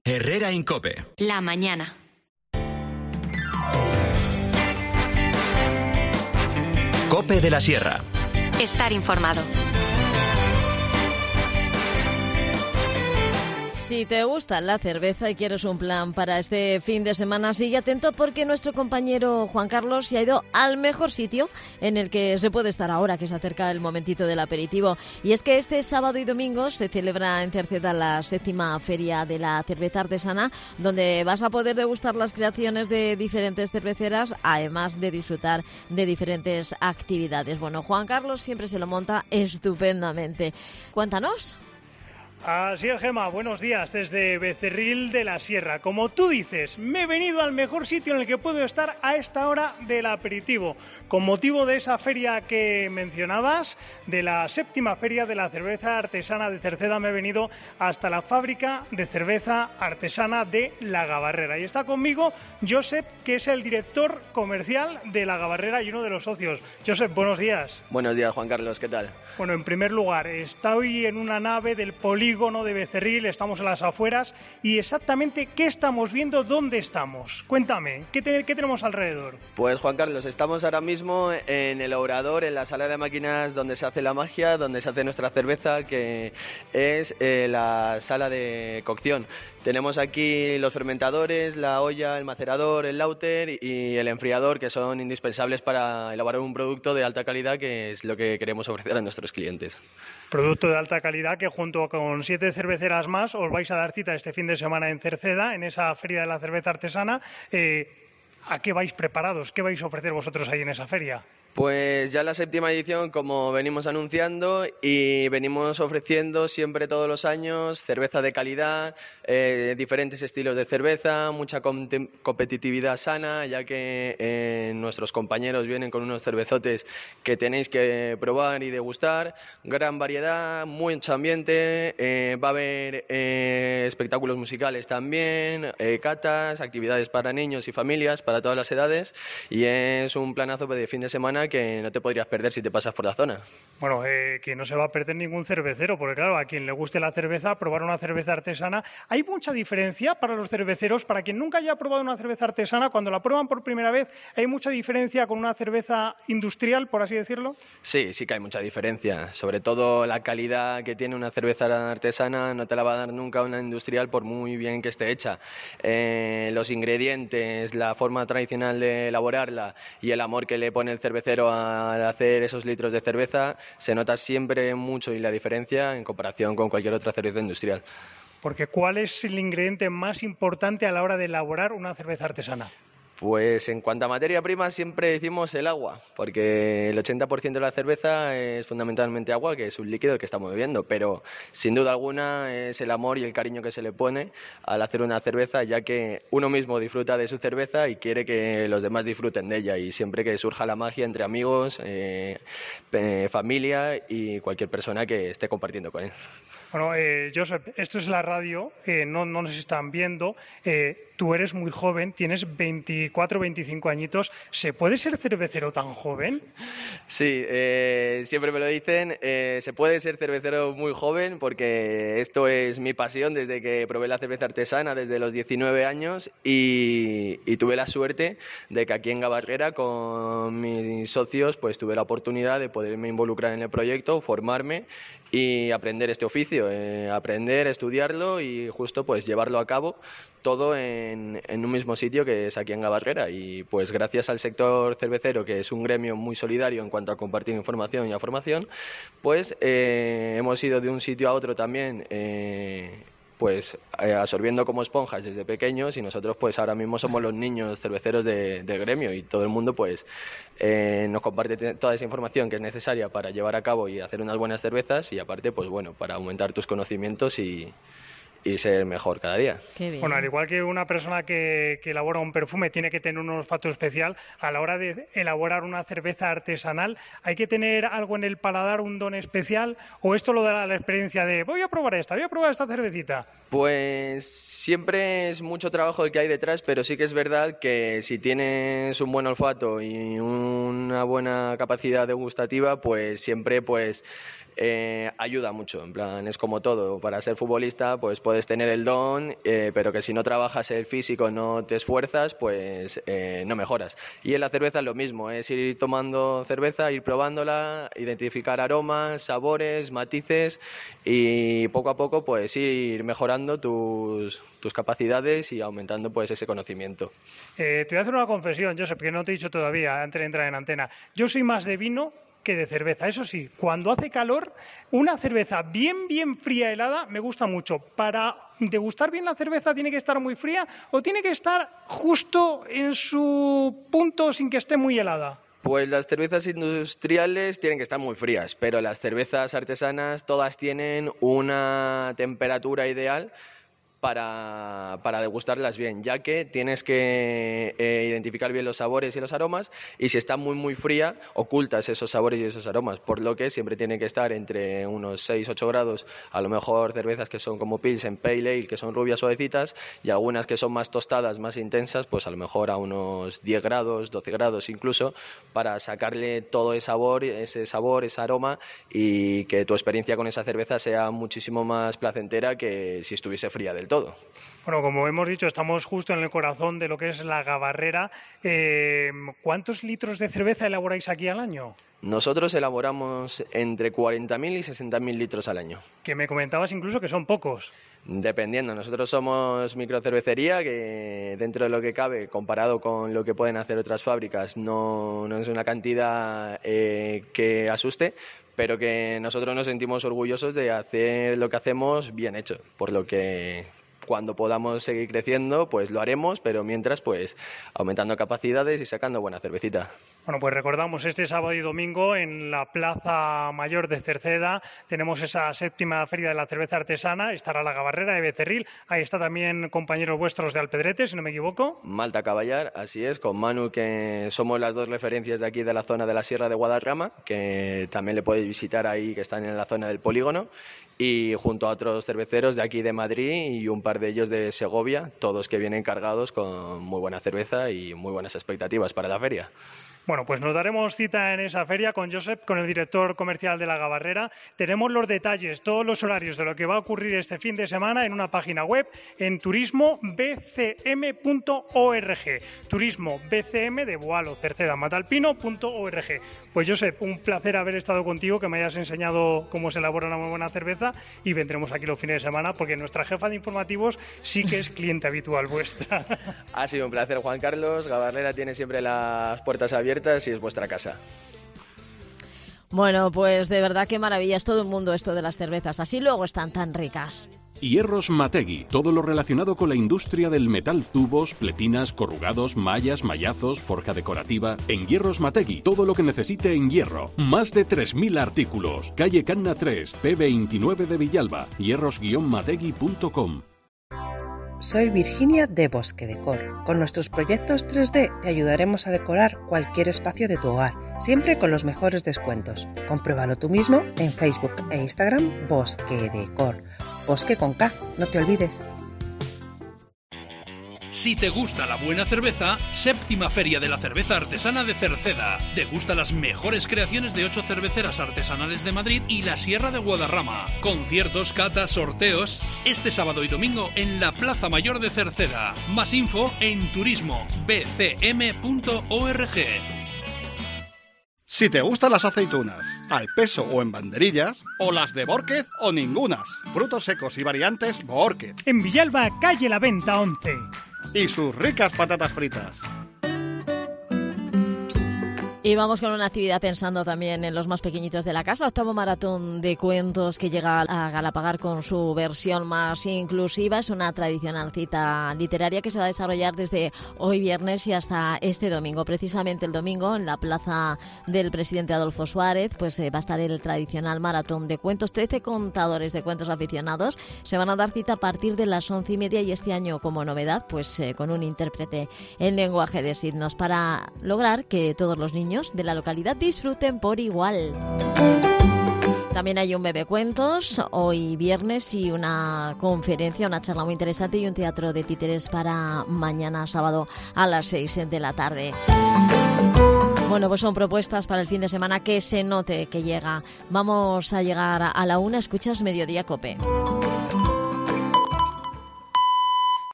Herrera Incope. La mañana. Cope de la Sierra. Estar informado. Si te gusta la cerveza y quieres un plan para este fin de semana, sigue atento porque nuestro compañero Juan Carlos se ha ido al mejor sitio en el que se puede estar ahora, que se acerca el momentito del aperitivo. Y es que este sábado y domingo se celebra en Cerceda la 7ª Feria de la Cerveza Artesana, donde vas a poder degustar las creaciones de diferentes cerveceras, además de disfrutar de diferentes actividades. Bueno, Juan Carlos siempre se lo monta estupendamente. Cuéntanos. Así es, Gemma, buenos días desde Becerril de la Sierra. Como tú dices, me he venido al mejor sitio en el que puedo estar a esta hora del aperitivo, con motivo de esa feria que mencionabas, de la 7ª Feria de la Cerveza Artesana de Cerceda. Me he venido hasta la fábrica de cerveza artesana de La Gabarrera. Y está conmigo Josep, que es el director comercial de La Gabarrera y uno de los socios. Josep, buenos días. Buenos días, Juan Carlos, ¿qué tal? Bueno, en primer lugar, estoy en una nave del polígono de Becerril, estamos en las afueras, y exactamente qué estamos viendo, dónde estamos. Cuéntame, ¿qué tenemos alrededor? Pues, Juan Carlos, estamos ahora mismo en el obrador, en la sala de máquinas donde se hace la magia, donde se hace nuestra cerveza, que es la sala de cocción. Tenemos aquí los fermentadores, la olla, el macerador, el lauter y el enfriador, que son indispensables para elaborar un producto de alta calidad, que es lo que queremos ofrecer a nuestros clientes. Producto de alta calidad que junto con 7 cerveceras más os vais a dar cita este fin de semana en Cerceda, en esa feria de la cerveza artesana. ¿A qué vais preparados? ¿Qué vais a ofrecer vosotros ahí en esa feria? Pues ya la 7ª edición, como venimos anunciando, y venimos ofreciendo siempre todos los años cerveza de calidad, diferentes estilos de cerveza, mucha competitividad sana, ya que nuestros compañeros vienen con unos cervezotes que tenéis que probar y degustar, gran variedad, mucho ambiente, va a haber espectáculos musicales también, catas, actividades para niños y familias, para todas las edades, y es un planazo de fin de semana que no te podrías perder si te pasas por la zona. Bueno, que no se va a perder ningún cervecero, porque claro, a quien le guste la cerveza, probar una cerveza artesana. ¿Hay mucha diferencia para los cerveceros? Para quien nunca haya probado una cerveza artesana, cuando la prueban por primera vez, ¿hay mucha diferencia con una cerveza industrial, por así decirlo? Sí, sí que hay mucha diferencia. Sobre todo la calidad que tiene una cerveza artesana no te la va a dar nunca una industrial, por muy bien que esté hecha. Los ingredientes, la forma tradicional de elaborarla y el amor que le pone el cervecero al hacer esos litros de cerveza, se nota siempre mucho y la diferencia en comparación con cualquier otra cerveza industrial. Porque ¿cuál es el ingrediente más importante a la hora de elaborar una cerveza artesana? Pues en cuanto a materia prima siempre decimos el agua, porque el 80% de la cerveza es fundamentalmente agua, que es un líquido que estamos bebiendo, pero sin duda alguna es el amor y el cariño que se le pone al hacer una cerveza, ya que uno mismo disfruta de su cerveza y quiere que los demás disfruten de ella, y siempre que surja la magia entre amigos, familia y cualquier persona que esté compartiendo con él. Bueno, Josep, esto es la radio, no nos están viendo, tú eres muy joven, tienes 24, 25 añitos, ¿se puede ser cervecero tan joven? Sí, siempre me lo dicen, se puede ser cervecero muy joven porque esto es mi pasión desde que probé la cerveza artesana, desde los 19 años, y tuve la suerte de que aquí en Gabarrera con mis socios pues tuve la oportunidad de poderme involucrar en el proyecto, formarme y aprender este oficio, aprender, estudiarlo y justo pues llevarlo a cabo todo en un mismo sitio, que es aquí en Gabarrera. Y pues gracias al sector cervecero, que es un gremio muy solidario en cuanto a compartir información y a formación, pues hemos ido de un sitio a otro también absorbiendo como esponjas desde pequeños, y nosotros pues ahora mismo somos los niños cerveceros del gremio, y todo el mundo pues nos comparte toda esa información que es necesaria para llevar a cabo y hacer unas buenas cervezas, y aparte pues bueno, para aumentar tus conocimientos y ser mejor cada día. Qué bien. Bueno, al igual que una persona que elabora un perfume tiene que tener un olfato especial, a la hora de elaborar una cerveza artesanal, ¿hay que tener algo en el paladar, un don especial, o esto lo da la experiencia de voy a probar esta cervecita? Pues siempre es mucho trabajo el que hay detrás, pero sí que es verdad que si tienes un buen olfato y una buena capacidad degustativa, pues siempre pues ayuda mucho. En plan, es como todo. Para ser futbolista, pues puedes tener el don, pero que si no trabajas el físico, no te esfuerzas, pues no mejoras. Y en la cerveza es lo mismo, es ir tomando cerveza, ir probándola, identificar aromas, sabores, matices y poco a poco pues ir mejorando tus capacidades y aumentando pues ese conocimiento. Te voy a hacer una confesión, Josep, que no te he dicho todavía antes de entrar en antena. Yo soy más de vino que de cerveza. Eso sí, cuando hace calor, una cerveza bien fría, helada, me gusta mucho. Para degustar bien la cerveza, ¿tiene que estar muy fría o tiene que estar justo en su punto sin que esté muy helada? Pues las cervezas industriales tienen que estar muy frías, pero las cervezas artesanas todas tienen una temperatura ideal para degustarlas bien, ya que tienes que identificar bien los sabores y los aromas, y si está muy fría, ocultas esos sabores y esos aromas, por lo que siempre tiene que estar entre unos 6-8 grados, a lo mejor cervezas que son como Pilsen, Pale Ale, que son rubias suavecitas, y algunas que son más tostadas, más intensas, pues a lo mejor a unos 10 grados, 12 grados incluso, para sacarle todo ese sabor, ese aroma, y que tu experiencia con esa cerveza sea muchísimo más placentera que si estuviese fría del todo. Bueno, como hemos dicho, estamos justo en el corazón de lo que es la Gabarrera. ¿Cuántos litros de cerveza elaboráis aquí al año? Nosotros elaboramos entre 40.000 y 60.000 litros al año. Que me comentabas incluso que son pocos. Dependiendo, nosotros somos microcervecería, que dentro de lo que cabe, comparado con lo que pueden hacer otras fábricas, no es una cantidad que asuste, pero que nosotros nos sentimos orgullosos de hacer lo que hacemos bien hecho, por lo que cuando podamos seguir creciendo, pues lo haremos, pero mientras, pues aumentando capacidades y sacando buena cervecita. Bueno, pues recordamos, este sábado y domingo en la Plaza Mayor de Cerceda tenemos esa 7ª Feria de la Cerveza Artesana, estará la Gabarrera de Becerril, ahí está también compañeros vuestros de Alpedrete, si no me equivoco. Malta Caballar, así es, con Manu, que somos las dos referencias de aquí de la zona de la Sierra de Guadarrama, que también le podéis visitar ahí, que están en la zona del polígono, y junto a otros cerveceros de aquí de Madrid y un par de ellos de Segovia, todos que vienen cargados con muy buena cerveza y muy buenas expectativas para la feria. Bueno, pues nos daremos cita en esa feria con Josep, con el director comercial de la Gabarrera. Tenemos los detalles, todos los horarios de lo que va a ocurrir este fin de semana en una página web en turismobcm.org. Turismobcm de Boalo, Cerceda, Matalpino.org. Pues Josep, un placer haber estado contigo, que me hayas enseñado cómo se elabora una muy buena cerveza, y vendremos aquí los fines de semana porque nuestra jefa de informativos sí que es cliente habitual vuestra. Ha sido un placer, Juan Carlos. Gabarrera tiene siempre las puertas abiertas y es vuestra casa. Bueno, pues de verdad qué maravilla es todo el mundo esto de las cervezas, así luego están tan ricas. Hierros Mategui, todo lo relacionado con la industria del metal, tubos, pletinas, corrugados, mallas, mallazos, forja decorativa. En Hierros Mategui, todo lo que necesite en hierro. Más de 3.000 artículos. Calle Canna 3, P29 de Villalba. hierros-mategui.com. Soy Virginia de Bosque Decor. Con nuestros proyectos 3D te ayudaremos a decorar cualquier espacio de tu hogar, siempre con los mejores descuentos. Compruébalo tú mismo en Facebook e Instagram Bosque Decor. Bosque con K, no te olvides. Si te gusta la buena cerveza, 7ª Feria de la Cerveza Artesana de Cerceda. Degusta las mejores creaciones de 8 cerveceras artesanales de Madrid y la Sierra de Guadarrama. Conciertos, catas, sorteos. Este sábado y domingo en la Plaza Mayor de Cerceda. Más info en turismobcm.org. Si te gustan las aceitunas, al peso o en banderillas, o las de Bórquez o ningunas, frutos secos y variantes Bórquez. En Villalba, calle La Venta 11. Y sus ricas patatas fritas. Y vamos con una actividad pensando también en los más pequeñitos de la casa. 8º maratón de cuentos que llega a Galapagar con su versión más inclusiva. Es una tradicional cita literaria que se va a desarrollar desde hoy viernes y hasta este domingo. Precisamente el domingo, en la plaza del presidente Adolfo Suárez, pues va a estar el tradicional maratón de cuentos. 13 contadores de cuentos aficionados se van a dar cita a partir de las 11:30 y este año, como novedad, pues con un intérprete en lenguaje de signos para lograr que todos los niños de la localidad disfruten por igual. También hay un bebecuentos hoy viernes y una conferencia, una charla muy interesante y un teatro de títeres para mañana sábado a las 6 de la tarde. Bueno, pues son propuestas para el fin de semana que se note que llega. Vamos a llegar a la 1, escuchas Mediodía Cope.